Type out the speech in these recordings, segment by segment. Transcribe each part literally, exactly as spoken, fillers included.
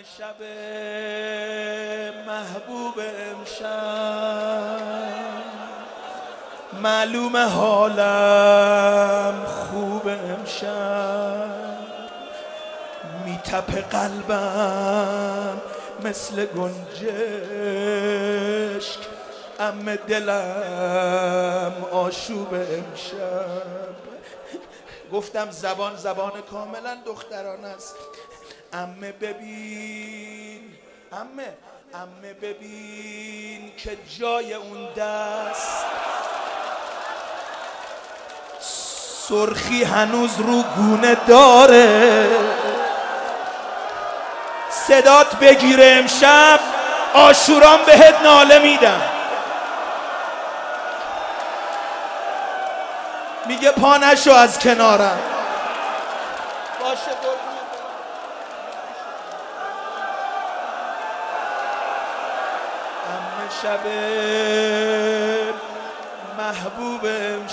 شب محبوب امشب، معلوم حالم خوب امشب، میتپه قلبم مثل گنجشک، ام دلم آشوب امشب. گفتم زبان زبان کاملا دختران است. امه ببین، امه امه ببین که جای اون دست سرخی هنوز رو گونه داره. صدات بگیره امشب عاشوران بهت ناله میدم. میگه پا نشو از کنارم. باشه امه شب محبوب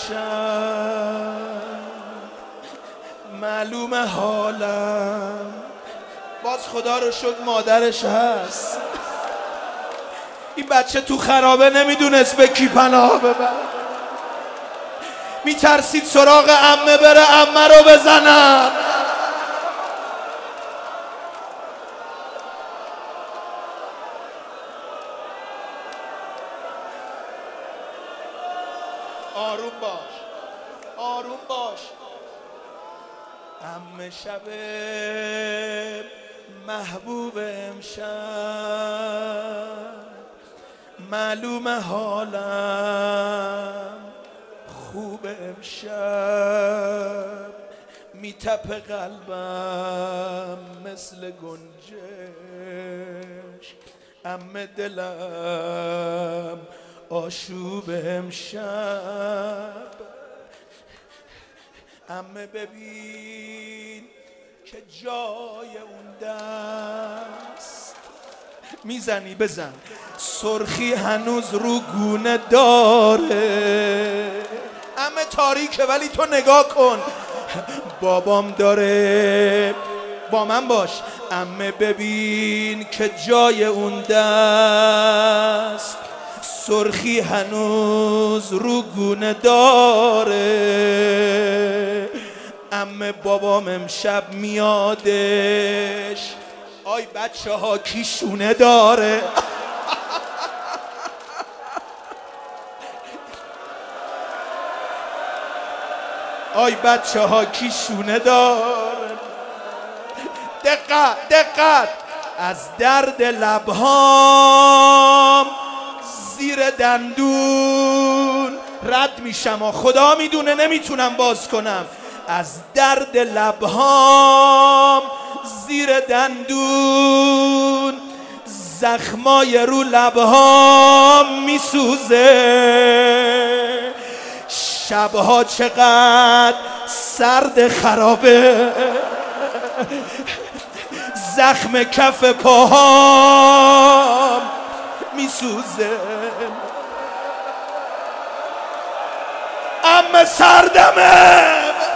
امشب، معلوم حالم. باز خدا رو شکر مادرش هست. این بچه تو خرابه نمیدونست به کی پناه ببره، میترسید سراغ عمه بره عمه رو بزنن. آروم باش، آروم باش. عمه شب محبوب امشب، معلوم حالم خوب امشب، میتپه قلبم مثل گنجش، عمه دلم آشوب امشب. عمه ببین که جای اون دست میزنی بزن، سرخی هنوز رو گونه داره. عمه تاریکه ولی تو نگاه کن. بابام داره، با من باش. عمه ببین که جای اون دست سرخی هنوز رو گونه داره. عمه بابام امشب میادش. آی بچه ها کی شونه داره؟ آی بچه ها کی شونه داره؟ دقت دقت. از درد لبهام زیر دندون رد میشم و خدا میدونه نمیتونم باز کنم. از درد لبهام زیر دندون زخمای رو لبهام میسوزه. شبها چقدر سرد خرابه، زخم کف پاهام میسوزه. عمه سردمه.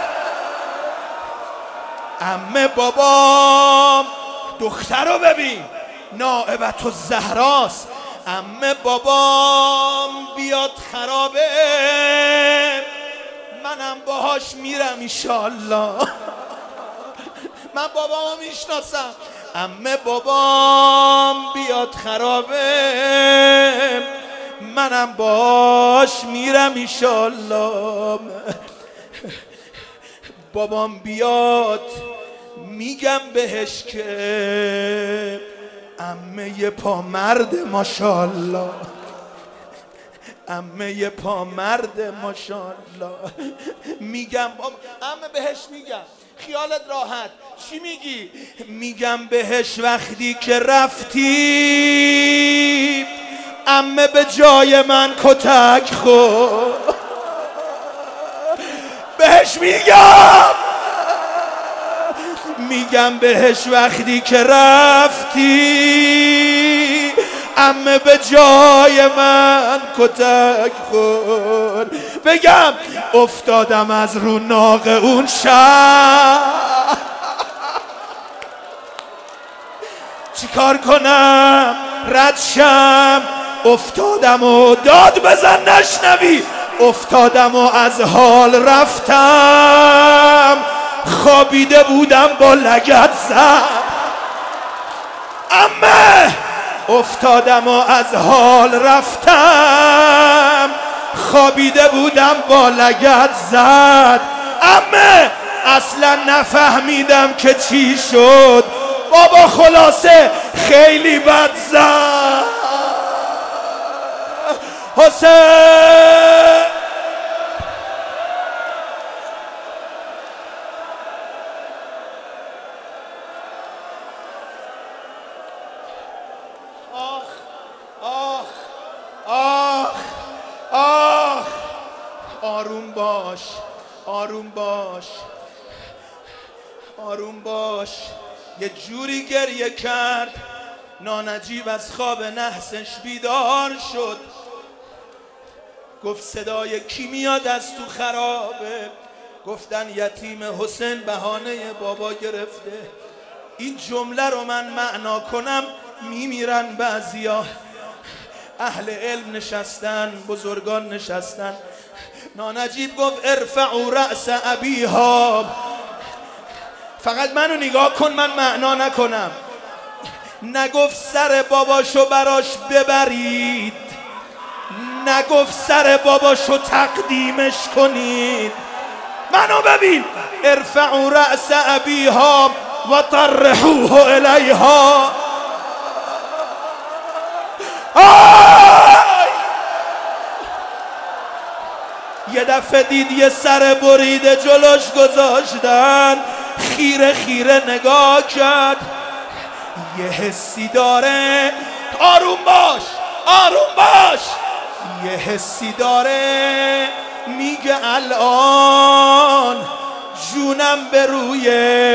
عمه بابام دختر رو ببین، نائبت الزهراست. عمه بابام بیاد خرابه منم باهاش میرم ایشالله. من بابامو میشناسم. عمه بابام بیاد خرابه منم باهاش میرم ایشالله. بابام بیاد میگم بهش که عمه یه پا مرد ماشالله، عمه یه پا مرد ماشالله. میگم عمه بهش میگم خیالت راحت. چی میگی؟ میگم بهش وقتی که رفتی عمه به جای من کتک خورد. بهش میگم میگم بهش وقتی که رفتی عمه به جای من کتک خورد. بگم افتادم از رو ناق اون شب چیکار کنم رد شم؟ افتادم و داد بزن نشنوی. افتادم و از حال رفتم، خوابیده بودم با لگد زد. امه افتادم و از حال رفتم، خوابیده بودم با لگد زد. امه اصلا نفهمیدم که چی شد، بابا خلاصه خیلی بد زد. حسین آخ آخ آخ آخ آروم باش آروم باش آروم باش. یه جوری گریه کرد نانجیب از خواب نحسش بیدار شد. گفت صدای کی میاد از تو خرابه؟ گفتن یتیم حسین بهانه بابا گرفته. این جمله رو من معنا کنم میمیرن بعضیا. اهل علم نشستن، بزرگان نشستن. نانجیب گفت ارفعوا رأس ابیها. فقط منو نگاه کن، من معنا نکنم. نگفت سر باباشو براش ببرید، نگفت سر باباشو تقدیمش کنید. منو ببین. ارفعوا رأس ابیها و طرحوه الیها. یه دفعه دید یه سر بریده جلوش گذاشتن، خیره خیره نگاه کرد. یه حسی داره، آروم باش آروم باش. یه حسی داره میگه الان جونم به روی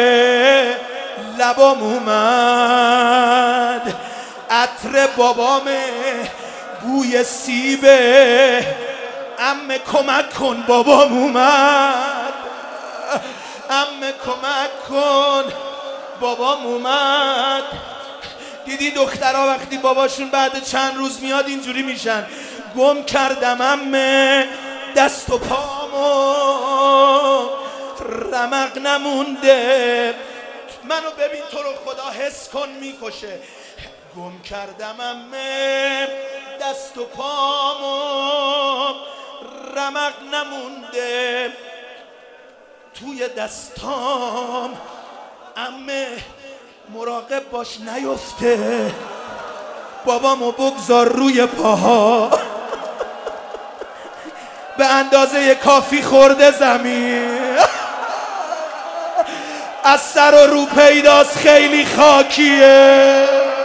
لبام اومد. عطر بابامه، بوی سیبه. عمه کمک کن بابام اومد. عمه کمک کن بابام اومد. دیدی دخترها وقتی باباشون بعد چند روز میاد اینجوری میشن. گم کردم عمه دست و پامو، رمق نمونده. منو ببین تو رو خدا حس کن میکشه. گم کردم عمه دست و پامو، رمق نمونده توی دستام. عمه مراقب باش نیفته، بابامو بگذار روی پاها. به اندازه کافی خورده زمین، از سر و رو پیداست خیلی خاکیه.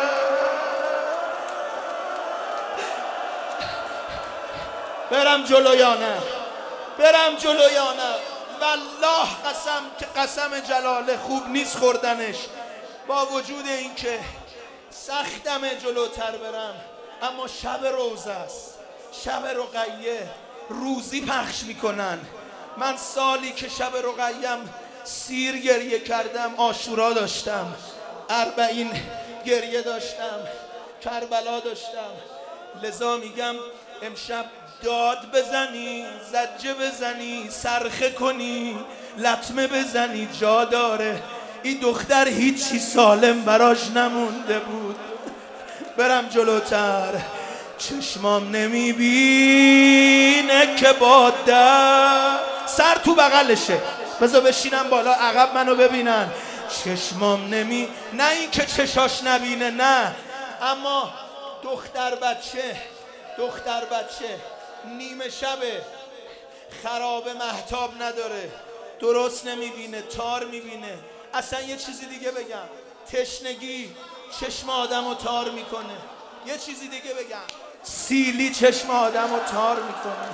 برم جلو یا نه؟ برم جلو یا نه؟ والله قسم که قسم جلاله خوب نیست خوردنش. با وجود اینکه سختمه جلوتر برم، اما شب روزه است، شب رقیه، روزی پخش میکنن. من سالی که شب رقیم سیر گریه کردم، عاشورا داشتم، اربعین گریه داشتم، کربلا داشتم. لذا میگم امشب داد بزنی، زجه بزنی، صرخه کنی، لطمه بزنی، جا داره. این دختر هیچی سالم براش نمونده بود. برم جلوتر، چشمام نمیبینه که باده. سر تو بغلشه، بذار بشینم بالا عقب منو ببینن. چشمام نمی نه این که چشاش نبینه، نه، اما دختر بچه دختر بچه نیمه شبه، خراب مهتاب نداره، درست نمیبینه، تار میبینه. اصلا یه چیزی دیگه بگم، تشنگی چشم آدم رو تار میکنه. یه چیزی دیگه بگم، سیلی چشم آدم رو تار میکنه.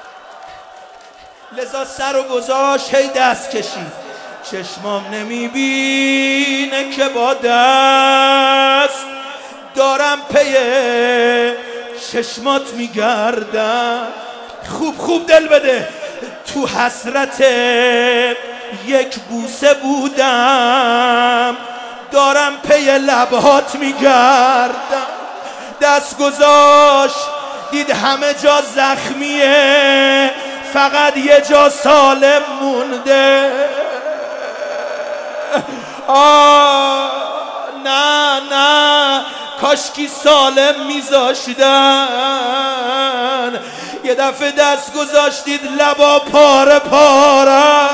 لذا سر و گذاشت هی دست کشید. چشمام نمیبینه که با دست دارم پی چشمات میگردم. خوب خوب دل بده. تو حسرت یک بوسه بودم، دارم پی لبهات میگردم. دست گذاشت دید همه جا زخمیه، فقط یه جا سالم مونده. آه نه نه کاشکی سالم میذاشتن. یه دفعه دست گذاشتید لبا پاره پاره.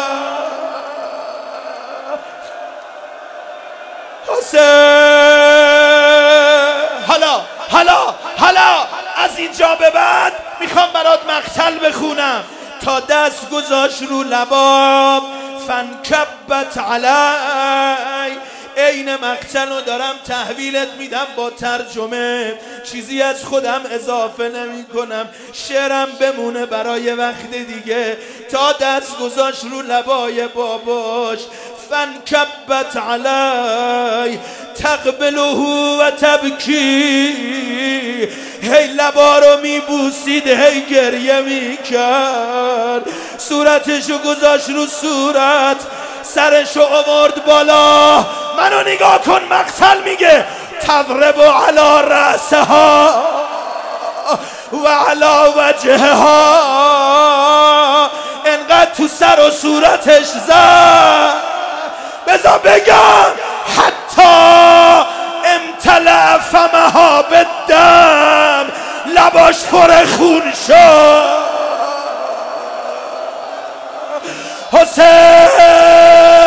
حسین حالا حالا حالا از اینجا به بعد میخوام برات مقتل بخونم. تا دست گذاشت رو لبام فانکبت علی. عین مقتل رو دارم تحویلت میدم با ترجمه، چیزی از خودم اضافه نمی کنم، شعرم بمونه برای وقت دیگه. تا دست گذاشت رو لبای باباش فانکبت علی تقبله و تبکی. هی لبا رو میبوسید هی گریه میکرد. صورتشو گذاشت رو صورت، سرشو آورد بالا. منو نگاه کن، مقتل میگه تضرب علی رأسها و علی وجهها. انقدر تو سر و صورتش زد، بذار بگم حتی امتلأ فمها بالدم، لباش پر خون شد. حسین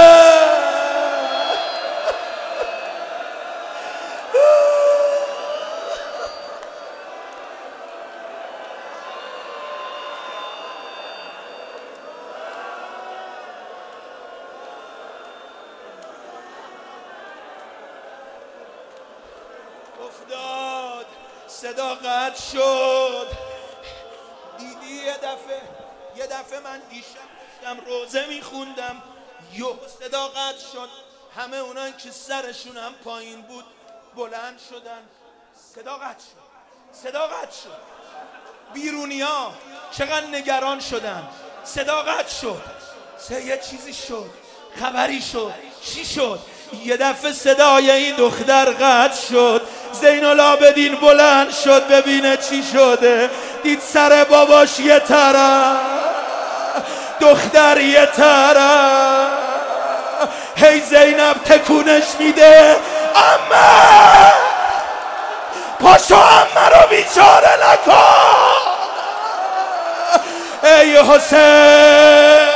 افتاد، صدا قطع شد. دیدی یه دفعه یه دفعه من دیشب داشتم روزه میخوندم، یه صدا قطع شد. همه اونان که سرشون هم پایین بود بلند شدن. صدا قطع شد، صدا قطع شد. بیرونیا چقدر نگران شدن. صدا قطع شد، یه چیزی شد، خبری شد. چی شد؟ یه دفعه صدای این دختر قطع شد. زین العابدین بلند شد ببینه چی شده. دید سر باباش یه طرف، دختر یه طرف. هی زینب تکونش میده اما پاشو اما رو بیچاره نکن. ای حسین